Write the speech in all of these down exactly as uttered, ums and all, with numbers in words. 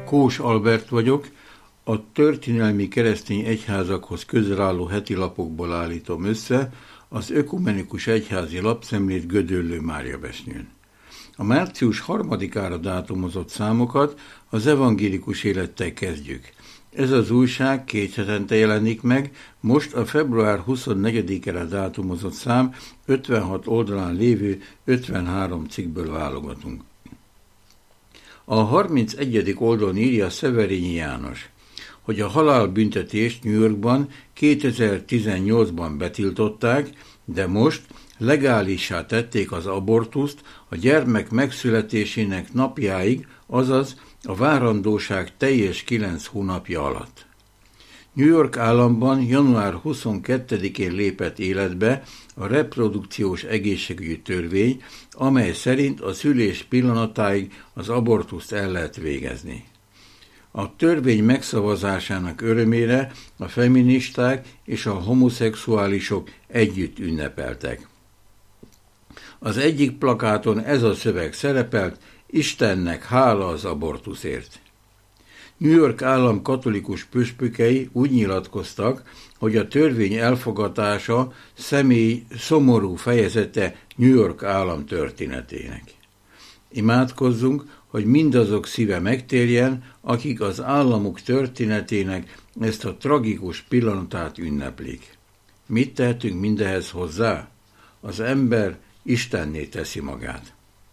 Kós Albert vagyok, a történelmi keresztény egyházakhoz közel álló heti lapokból állítom össze az Ökumenikus Egyházi Lapszemlét Gödöllő Máriabesnyőn. A március harmadikára dátumozott számokat az evangélikus élettel kezdjük. Ez az újság két hetente jelenik meg, most a február huszonnegyedikére dátumozott szám ötvenhat oldalán lévő ötvenhárom cikkből válogatunk. A harmincegyedik oldalon írja Szeverényi János, hogy a halálbüntetést New Yorkban kétezer-tizennyolcban betiltották, de most legálissá tették az abortuszt a gyermek megszületésének napjáig, azaz a várandóság teljes kilenc hónapja alatt. New York államban január huszonkettedikén lépett életbe a reprodukciós egészségügyi törvény, amely szerint a szülés pillanatáig az abortuszt el lehet végezni. A törvény megszavazásának örömére a feministák és a homoszexuálisok együtt ünnepeltek. Az egyik plakáton ez a szöveg szerepelt: Istennek hála az abortuszért. New York állam katolikus püspökei úgy nyilatkoztak, hogy a törvény elfogadása személy szomorú fejezete New York állam történetének. Imádkozzunk, hogy mindazok szíve megtérjen, akik az államuk történetének ezt a tragikus pillanatát ünneplik. Mit tehetünk mindehez hozzá? Az ember Istenné teszi magát.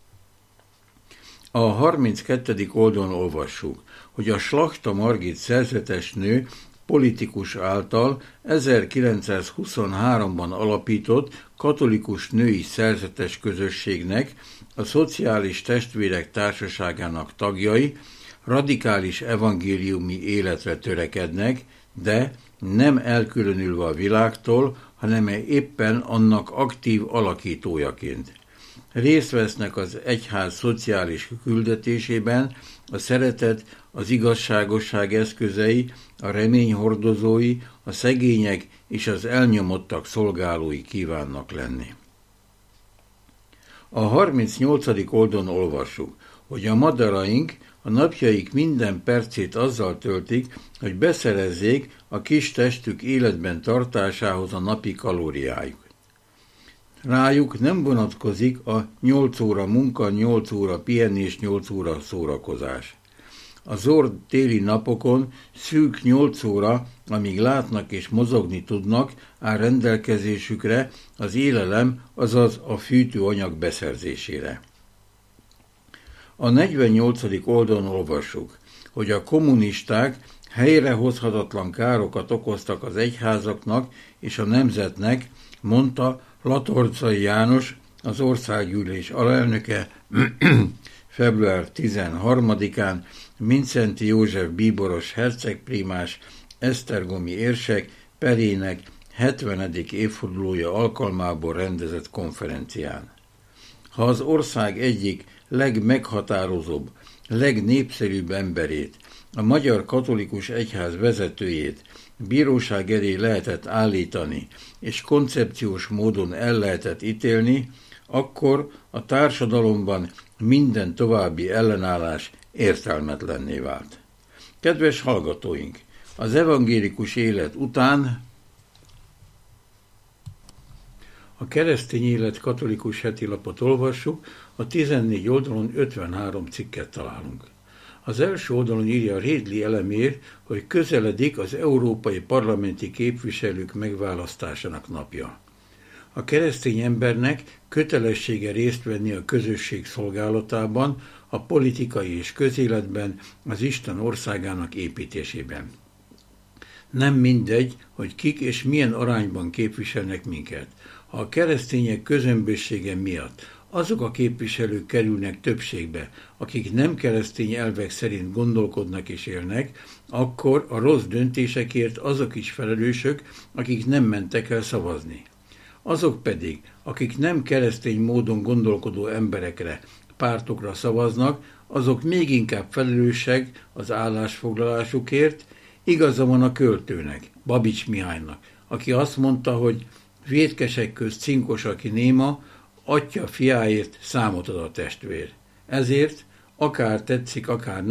A harminckettedik oldalon olvassuk, hogy a Slachta Margit szerzetes nő politikus által ezerkilencszázhuszonháromban alapított katolikus női szerzetes közösségnek, a Szociális Testvérek Társaságának tagjai radikális evangéliumi életre törekednek, de nem elkülönülve a világtól, hanem éppen annak aktív alakítójaként. Részt vesznek az egyház szociális küldetésében, a szeretet, az igazságosság eszközei, a remény hordozói, a szegények és az elnyomottak szolgálói kívánnak lenni. A harmincnyolcadik oldalon olvassuk, hogy a madaraink a napjaik minden percét azzal töltik, hogy beszerezzék a kis testük életben tartásához a napi kalóriájuk. Rájuk nem vonatkozik a nyolc óra munka, nyolc óra pihenés, nyolc óra szórakozás. A zord téli napokon szűk nyolc óra, amíg látnak és mozogni tudnak, áll rendelkezésükre az élelem, azaz a fűtőanyag beszerzésére. A negyvennyolcadik oldalon olvassuk, hogy a kommunisták helyrehozhatatlan károkat okoztak az egyházaknak és a nemzetnek, mondta Latorcai János, az országgyűlés alelnöke február tizenharmadikán Mindszenty József bíboros hercegprímás esztergomi érsek perének hetvenedik évfordulója alkalmából rendezett konferencián. Ha az ország egyik legmeghatározóbb, legnépszerűbb emberét, a Magyar Katolikus Egyház vezetőjét bíróság elé lehetett állítani, és koncepciós módon el lehetett ítélni, akkor a társadalomban minden további ellenállás értelmetlenné vált. Kedves hallgatóink, az evangélikus élet után a keresztény élet katolikus heti lapot olvassuk, a tizennégy oldalon ötvenhárom cikket találunk. Az első oldalon írja Rédli Elemér, hogy közeledik az európai parlamenti képviselők megválasztásának napja. A keresztény embernek kötelessége részt venni a közösség szolgálatában, a politikai és közéletben, az Isten országának építésében. Nem mindegy, hogy kik és milyen arányban képviselnek minket. Ha a keresztények közömbössége miatt azok a képviselők kerülnek többségbe, akik nem keresztény elvek szerint gondolkodnak és élnek, akkor a rossz döntésekért azok is felelősök, akik nem mentek el szavazni. Azok pedig, akik nem keresztény módon gondolkodó emberekre, pártokra szavaznak, azok még inkább felelősek az állásfoglalásukért. Igaza van a költőnek, Babics Mihálynak, aki azt mondta, hogy vétkesek közt cinkos, aki néma, atya fiáért számot ad a testvér. Ezért, akár tetszik, akár nem,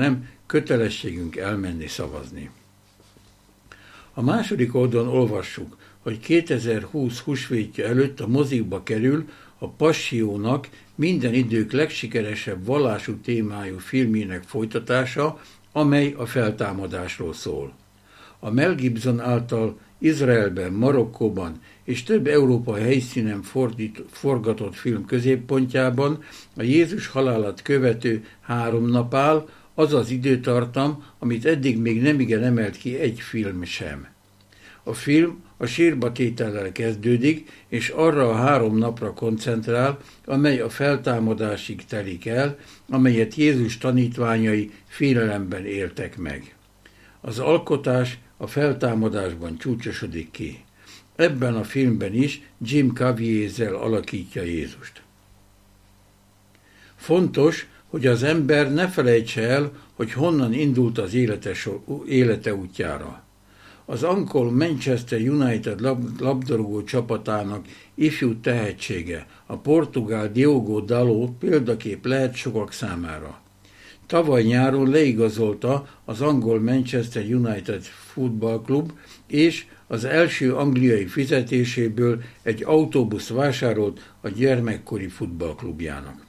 kötelességünk elmenni szavazni. A második oldalon olvassuk, hogy kétezer-húsz húsvétja előtt a mozikba kerül a Passiónak minden idők legsikeresebb vallású témájú filmjének folytatása, amely a feltámadásról szól. A Mel Gibson által Izraelben, Marokkóban és több európai helyszínen fordít, forgatott film középpontjában a Jézus halálát követő három nap áll, az az időtartam, amit eddig még nemigen emelt ki egy film sem. A film a sírba tétellel kezdődik, és arra a három napra koncentrál, amely a feltámadásig telik el, amelyet Jézus tanítványai félelemben éltek meg. Az alkotás a feltámadásban csúcsosodik ki. Ebben a filmben is Jim Caviezel alakítja Jézust. Fontos, hogy az ember ne felejtse el, hogy honnan indult az élete, élete útjára. Az angol Manchester United lab, labdarúgó csapatának ifjú tehetsége, a portugál Diogo Dalot példakép lehet sokak számára. Tavaly nyáron leigazolta az angol Manchester United futballklub, és az első angliai fizetéséből egy autóbusz vásárolt a gyermekkori futballklubjának.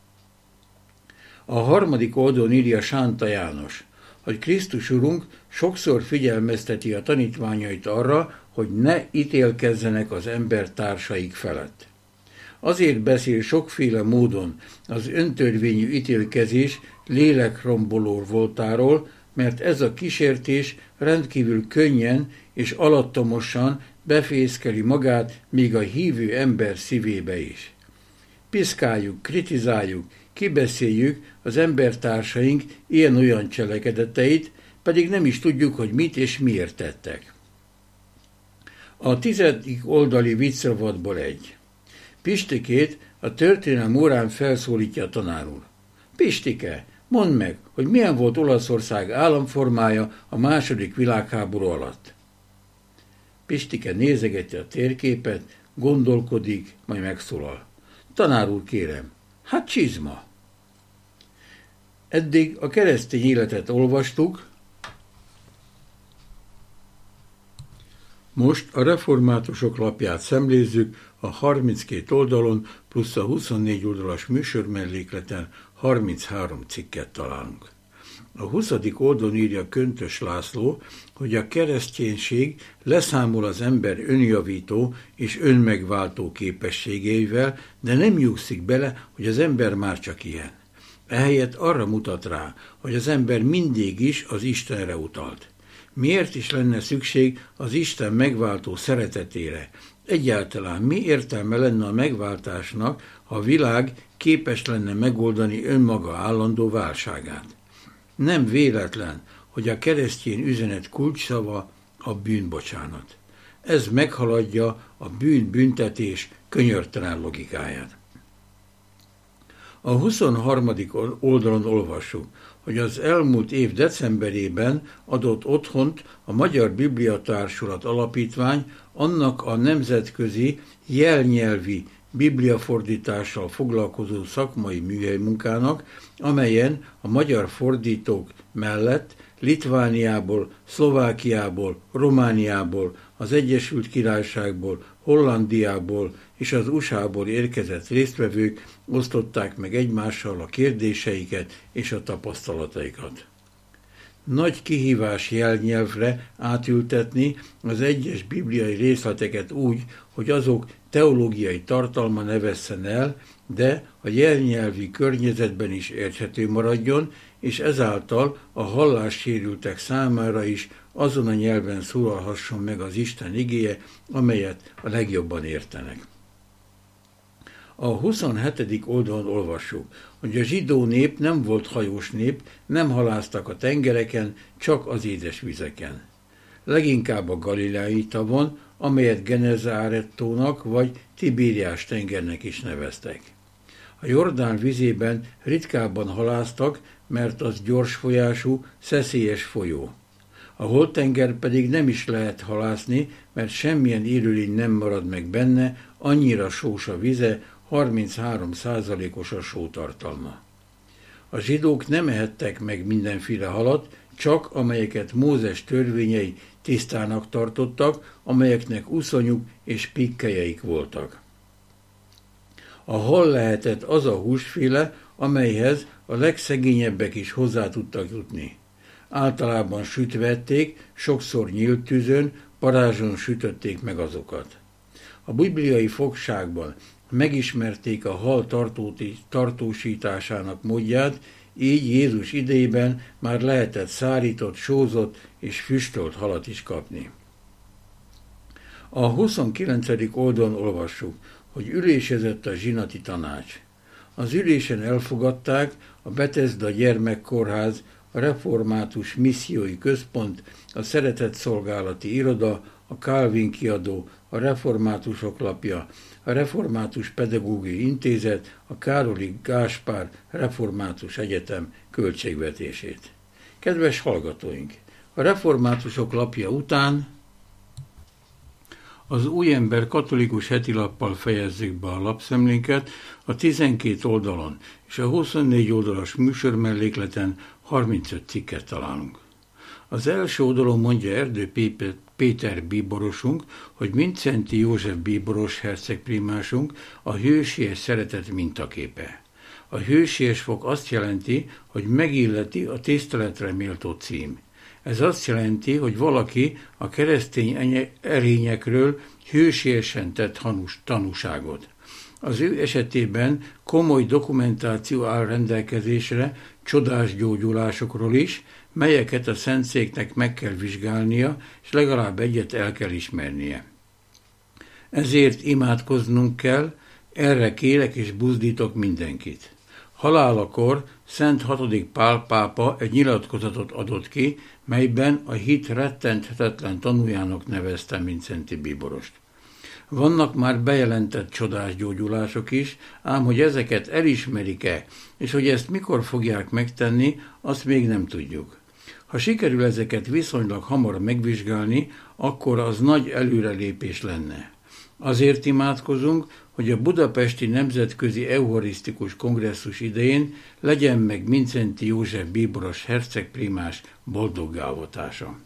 A harmadik oldalon írja Sánta János, hogy Krisztus Urunk sokszor figyelmezteti a tanítványait arra, hogy ne ítélkezzenek az embertársaik felett. Azért beszél sokféle módon az öntörvényű ítélkezés lélekromboló voltáról, mert ez a kísértés rendkívül könnyen és alattomosan befészkeli magát még a hívő ember szívébe is. Piszkáljuk, kritizáljuk, kibeszéljük az embertársaink ilyen-olyan cselekedeteit, pedig nem is tudjuk, hogy mit és miért tettek. A tizedik oldali viccavatból egy. Pistikét a történelem órán felszólítja a tanár úr. Pistike, mondd meg, hogy milyen volt Olaszország államformája a második világháború alatt. Pistike nézegeti a térképet, gondolkodik, majd megszólal. Tanár úr, kérem, hát csizma. Eddig a keresztény életet olvastuk, most a reformátusok lapját szemlézzük, a harminckét oldalon plusz a huszonnégy oldalas műsormellékleten harminchárom cikket találunk. A huszadik oldalon írja Köntös László, hogy a kereszténység leszámol az ember önjavító és önmegváltó képességeivel, de nem nyugszik bele, hogy az ember már csak ilyen. Ehelyett arra mutat rá, hogy az ember mindig is az Istenre utalt. Miért is lenne szükség az Isten megváltó szeretetére? Egyáltalán mi értelme lenne a megváltásnak, ha a világ képes lenne megoldani önmaga állandó válságát? Nem véletlen, hogy a keresztény üzenet kulcsszava a bűnbocsánat. Ez meghaladja a bűnbüntetés könyörtelen logikáját. A huszonharmadik oldalon olvassuk, hogy az elmúlt év decemberében adott otthont a Magyar Bibliatársulat Alapítvány annak a nemzetközi jelnyelvi bibliafordítással foglalkozó szakmai műhelymunkának, amelyen a magyar fordítók mellett Litvániából, Szlovákiából, Romániából, az Egyesült Királyságból, Hollandiából és az u es á-ból érkezett résztvevők osztották meg egymással a kérdéseiket és a tapasztalataikat. Nagy kihívás jelnyelvre átültetni az egyes bibliai részleteket úgy, hogy azok teológiai tartalma ne vesszen el, de a jelnyelvi környezetben is érthető maradjon, és ezáltal a hallássérültek számára is azon a nyelven szólalhasson meg az Isten igéje, amelyet a legjobban értenek. A huszonhetedik oldalon olvassuk, hogy a zsidó nép nem volt hajós nép, nem haláztak a tengereken, csak az édes vizeken. Leginkább a Galileai tavon, amelyet Genezárettónak vagy Tibériás tengernek is neveztek. A Jordán vizében ritkábban haláztak, mert az gyors folyású, szeszélyes folyó. A Holtenger pedig nem is lehet halászni, mert semmilyen élőlény nem marad meg benne, annyira sós a vize, harminchárom százalékos a sótartalma. A zsidók nem ehettek meg mindenféle halat, csak amelyeket Mózes törvényei tisztának tartottak, amelyeknek uszonyuk és pikkelyeik voltak. A hal lehetett az a húsféle, amelyhez a legszegényebbek is hozzá tudtak jutni. Általában sütve ették, sokszor nyílt tűzön, parázson sütötték meg azokat. A bibliai fogságban megismerték a hal tartósításának módját, így Jézus idejében már lehetett szárított, sózott és füstölt halat is kapni. A huszonkilencedik oldalon olvassuk, hogy ülésezett a zsinati tanács. Az ülésen elfogadták a Betesda gyermekkórház, a Református Missziói Központ, a Szeretett Szolgálati Iroda, a Calvin kiadó, a Reformátusok lapja, a Református Pedagógiai Intézet, a Károli Gáspár Református Egyetem költségvetését. Kedves hallgatóink! A Reformátusok lapja után az Újember katolikus hetilappal fejezzük be a lapszemlénket, a tizenkét oldalon és a huszonnégy oldalas műsormellékleten harmincöt cikket találunk. Az első oldalon mondja Erdő Péter bíborosunk, hogy Mindszenty József bíboros hercegprímásunk a hősies szeretet mintaképe. A hősies fok azt jelenti, hogy megilleti a tiszteletre méltó cím. Ez azt jelenti, hogy valaki a keresztény erényekről hősiesen tett tanúságot. Az ő esetében komoly dokumentáció áll rendelkezésre csodás gyógyulásokról is, melyeket a Szentszéknek meg kell vizsgálnia, és legalább egyet el kell ismernie. Ezért imádkoznunk kell, erre kérek és buzdítok mindenkit. Halálakor Szent hatodik Pál pápa egy nyilatkozatot adott ki, melyben a hit rettenthetetlen tanújának nevezte Mindszenty bíborost. Vannak már bejelentett csodás gyógyulások is, ám hogy ezeket elismerik-e, és hogy ezt mikor fogják megtenni, azt még nem tudjuk. Ha sikerül ezeket viszonylag hamar megvizsgálni, akkor az nagy előrelépés lenne. Azért imádkozunk, hogy a Budapesti Nemzetközi Eucharisztikus Kongresszus idején legyen meg Mindszenty József bíboros hercegprímás boldoggávatása.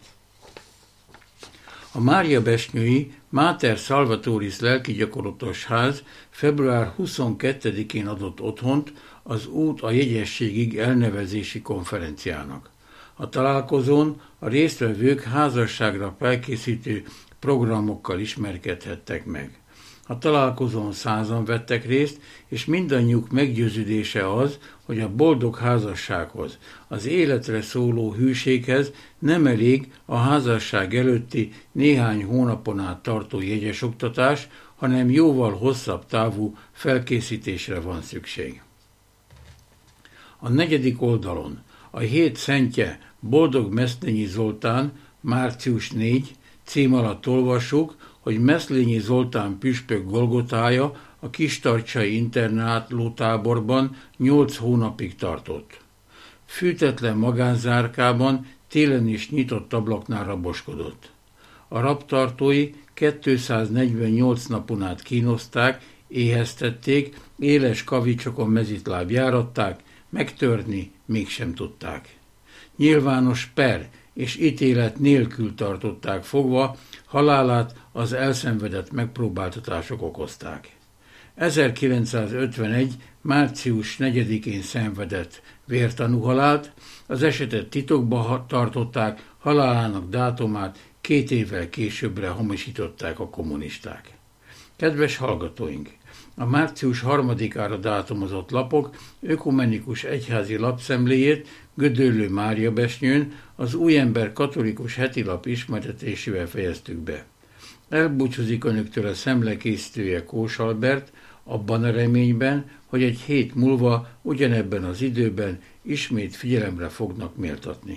A Máriabesnyői Mater Salvatoris lelkigyakorlatos ház február huszonkettedikén adott otthont az Út a jegyességig elnevezési konferenciának. A találkozón a résztvevők házasságra felkészítő programokkal ismerkedhettek meg. A találkozón százan vettek részt, és mindannyiuk meggyőződése az, hogy a boldog házassághoz, az életre szóló hűséghez nem elég a házasság előtti néhány hónapon át tartó jegyesoktatás, hanem jóval hosszabb távú felkészítésre van szükség. A negyedik oldalon a hét szentje Boldog Meszlényi Zoltán, március negyedike cím alatt olvassuk, hogy Meszlényi Zoltán püspök Golgotája a kistarcsai internálótáborban nyolc hónapig tartott. Fűtetlen magánzárkában télen is nyitott ablaknál raboskodott. A rabtartói kétszáznegyvennyolc napon át kínozták, éheztették, éles kavicsokon mezitláb járatták, megtörni mégsem tudták. Nyilvános per és ítélet nélkül tartották fogva, halálát az elszenvedett megpróbáltatások okozták. ezerkilencszázötvenegy. március negyedikén szenvedett vértanú halált, az esetet titokba tartották, halálának dátumát két évvel későbbre hamisították a kommunisták. Kedves hallgatóink! A március harmadikára dátumozott lapok ökumenikus egyházi lapszemléjét Gödöllő Máriabesnyőn az Újember katolikus hetilap ismertetésével fejeztük be. Elbúcsúzik önöktől a szemlekészítője Kós Albert, abban a reményben, hogy egy hét múlva ugyanebben az időben ismét figyelemre fognak méltatni.